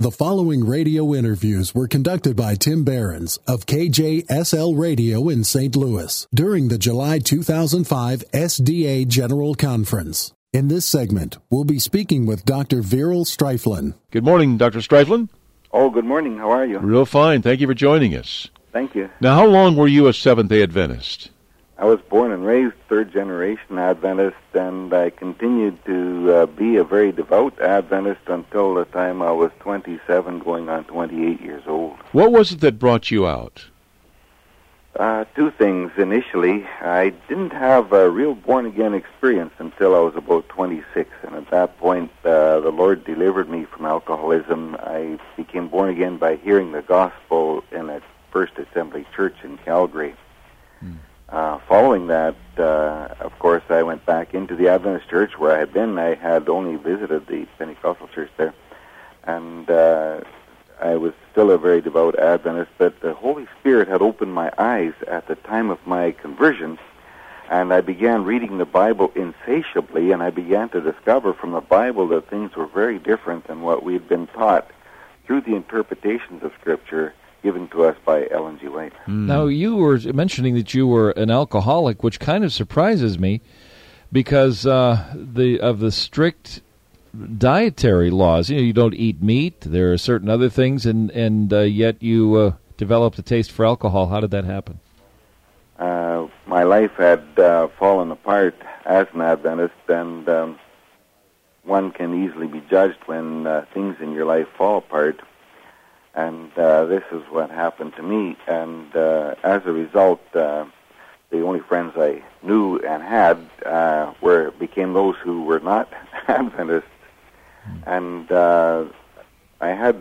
The following radio interviews were conducted by Tim Behrens of KJSL Radio in St. Louis during the July 2005 SDA General Conference. In this segment, we'll be speaking with Dr. Viral Striflin. Good morning, Dr. Striflin. Oh, good morning. How are you? Real fine. Thank you for joining us. Thank you. Now, how long were you a Seventh-day Adventist? I was born and raised third-generation Adventist, and I continued to be a very devout Adventist until the time I was 27, going on 28 years old. What was it that brought you out? Two things. Initially, I didn't have a real born-again experience until I was about 26, and at that point, the Lord delivered me from alcoholism. I became born again by hearing the gospel in a First Assembly Church in Calgary. Following that, of course, I went back into the Adventist church where I had been. I had only visited the Pentecostal church there, and I was still a very devout Adventist, but the Holy Spirit had opened my eyes at the time of my conversion, and I began reading the Bible insatiably, and I began to discover from the Bible that things were very different than what we had been taught through the interpretations of Scripture given to us by Ellen G. White. Now, you were mentioning that you were an alcoholic, which kind of surprises me because of the strict dietary laws. You don't eat meat. There are certain other things, and yet you developed a taste for alcohol. How did that happen? My life had fallen apart as an Adventist, and one can easily be judged when things in your life fall apart. And this is what happened to me. And as a result, the only friends I knew and had became those who were not Adventists. And I had,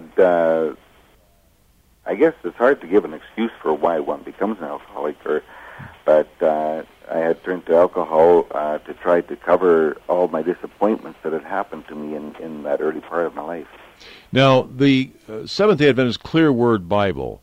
I guess it's hard to give an excuse for why one becomes an alcoholic, but I had turned to alcohol to try to cover all my disappointments that had happened to me in that early part of my life. Now, the Seventh-day Adventist Clear Word Bible,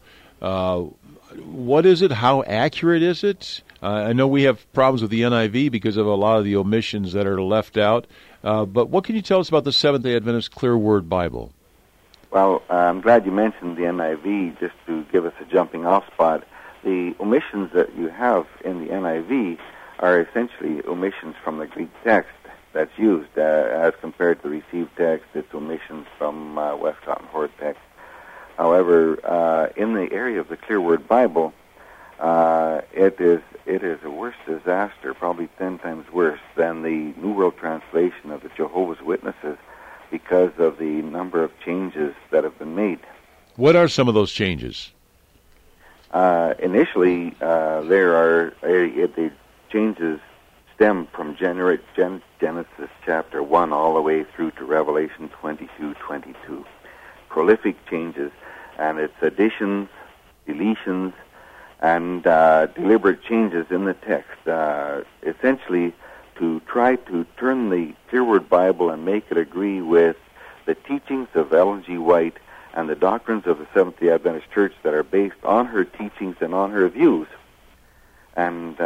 what is it? How accurate is it? I know we have problems with the NIV because of a lot of the omissions that are left out, but what can you tell us about the Seventh-day Adventist Clear Word Bible? Well, I'm glad you mentioned the NIV, just to give us a jumping-off spot. The omissions that you have in the NIV are essentially omissions from the Greek text that's used. As compared to the received text, it's omissions from Westcott and Hort text. However, in the area of the Clear Word Bible, it is a worse disaster, probably 10 times worse than the New World Translation of the Jehovah's Witnesses, because of the number of changes that have been made. What are some of those changes? Initially, the changes stem from Genesis chapter 1 all the way through to Revelation 22:22. Prolific changes, and it's additions, deletions, and deliberate changes in the text, essentially to try to turn the Clear Word Bible and make it agree with the teachings of Ellen G. White and the doctrines of the Seventh-day Adventist Church that are based on her teachings and on her views. And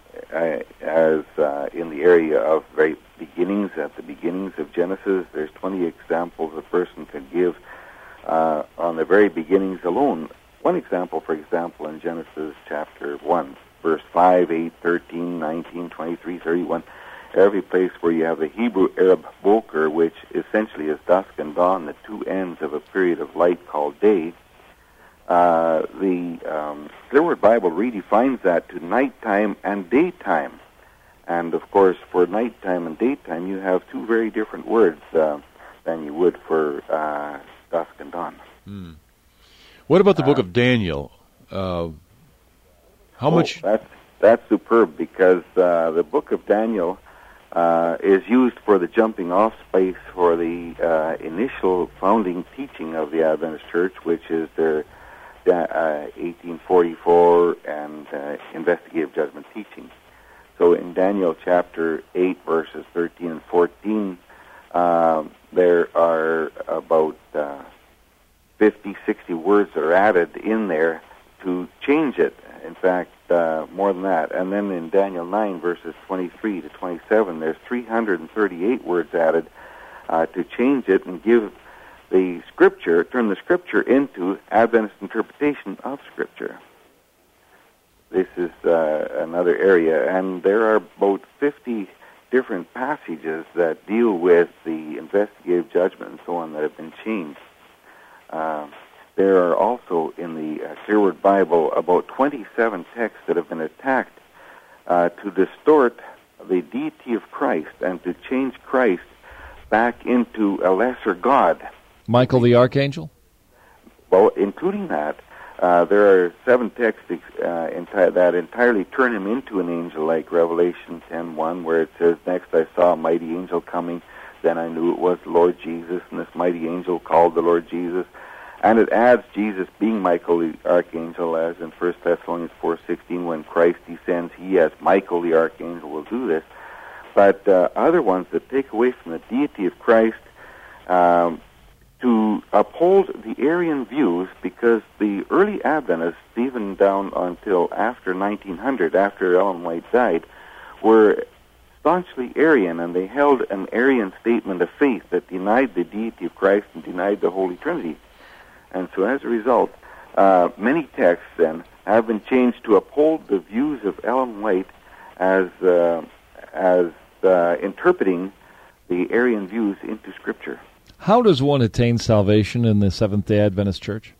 as in the area of very beginnings, at the beginnings of Genesis, there's 20 examples a person can give on the very beginnings alone. One example, for example, in Genesis chapter 1, verse 5, 8, 13, 19, 23, 31, every place where you have the Hebrew-Arab boker, which essentially is dusk and dawn, the two ends of a period of light called day, the Clear Word Bible redefines that to nighttime and daytime. And, of course, for nighttime and daytime, you have two very different words than you would for dusk and dawn. What about the book of Daniel? How much? That's superb, because the book of Daniel is used for the jumping-off space for the initial founding teaching of the Adventist Church, which is their 1844 and investigative judgment teaching. So in Daniel chapter 8, verses 13 and 14, there are about 50, 60 words that are added in there to change it. In fact, more than that. And then in Daniel 9, verses 23 to 27, there's 338 words added to change it and give the Scripture, turn the Scripture into Adventist interpretation of Scripture. This is another area, and there are about 50 different passages that deal with the investigative judgment and so on that have been changed. There are also in the Clearword Bible about 27 texts that have been attacked to distort the deity of Christ and to change Christ back into a lesser God. Michael the Archangel? Well, including that, there are 7 texts that entirely turn him into an angel, like Revelation 10:1, where it says, "Next I saw a mighty angel coming, then I knew it was the Lord Jesus, and this mighty angel called the Lord Jesus." And it adds Jesus being Michael the Archangel, as in 1 Thessalonians 4:16, when Christ descends, he as Michael the Archangel will do this. But other ones that take away from the deity of Christ to uphold the Arian views, because the early Adventists, even down until after 1900, after Ellen White died, were staunchly Arian, and they held an Arian statement of faith that denied the deity of Christ and denied the Holy Trinity. And so as a result, many texts then have been changed to uphold the views of Ellen White as interpreting the Arian views into Scripture. How does one attain salvation in the Seventh-day Adventist Church?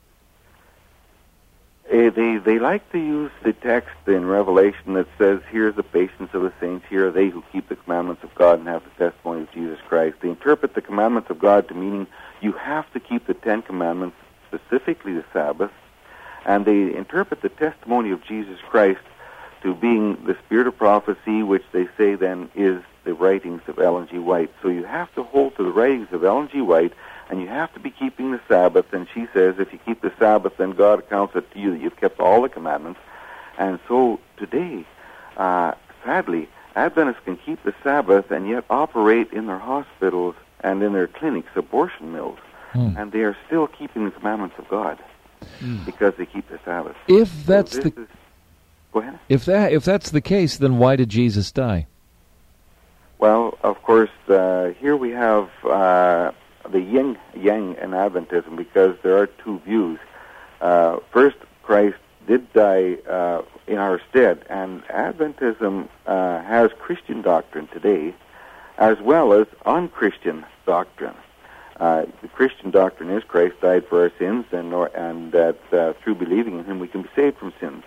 They like to use the text in Revelation that says, "Here is the patience of the saints, here are they who keep the commandments of God and have the testimony of Jesus Christ." They interpret the commandments of God to meaning you have to keep the 10 Commandments, specifically the Sabbath, and they interpret the testimony of Jesus Christ to being the spirit of prophecy, which they say then is the writings of Ellen G. White. So you have to hold to the writings of Ellen G. White, and you have to be keeping the Sabbath, and she says if you keep the Sabbath, then God accounts it to you that you've kept all the commandments. And so today, sadly, Adventists can keep the Sabbath and yet operate in their hospitals and in their clinics, abortion mills, and they are still keeping the commandments of God because they keep the Sabbath. If that's go ahead. If that's the case, then why did Jesus die? Well, of course, here we have the yin-yang in Adventism, because there are two views. First, Christ did die in our stead, and Adventism has Christian doctrine today, as well as unchristian doctrine. The Christian doctrine is Christ died for our sins, and that through believing in Him we can be saved from sins.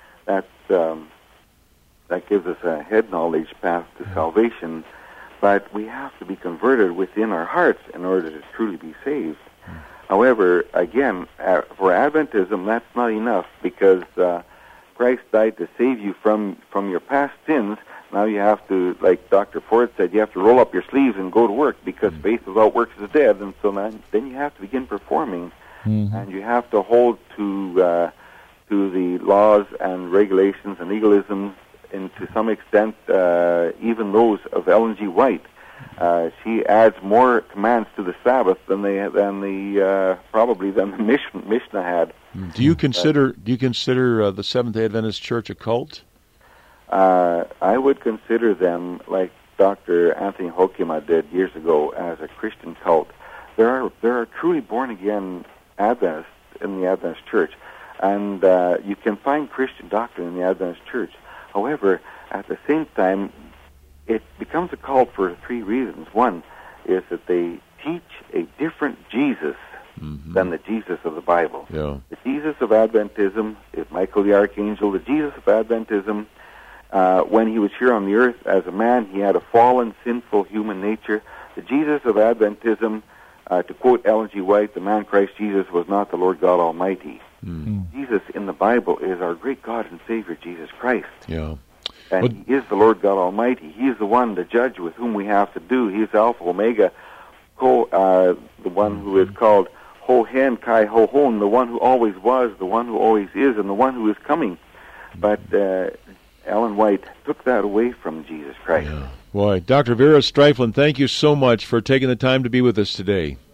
That gives us a head knowledge path to salvation, but we have to be converted within our hearts in order to truly be saved. However, again, for Adventism, that's not enough, because Christ died to save you from your past sins. Now you have to, like Dr. Ford said, you have to roll up your sleeves and go to work, because faith without works is dead, and so then you have to begin performing, and you have to hold to the laws and regulations and legalisms, and to some extent even those of Ellen G. White. She adds more commands to the Sabbath than the Mishnah had. Do you consider the Seventh-day Adventist Church a cult? I would consider them, like Dr. Anthony Hoekema did years ago, as a Christian cult. There are truly born again Adventists in the Adventist Church, and you can find Christian doctrine in the Adventist Church. However, at the same time, it becomes a cult for 3 reasons. One is that they teach a different Jesus than the Jesus of the Bible. Yeah. The Jesus of Adventism is Michael the Archangel. The Jesus of Adventism, when he was here on the earth as a man, he had a fallen, sinful human nature. The Jesus of Adventism, to quote Ellen G. White, the man Christ Jesus was not the Lord God Almighty. Jesus in the Bible is our great God and Savior, Jesus Christ. Yeah. And He is the Lord God Almighty. He is the one, the judge with whom we have to do. He is Alpha, Omega, the one who is called Ho Hen Kai Ho Hon, the one who always was, the one who always is, and the one who is coming. But Ellen White took that away from Jesus Christ. Yeah. Boy, Dr. Vera Striefland, thank you so much for taking the time to be with us today.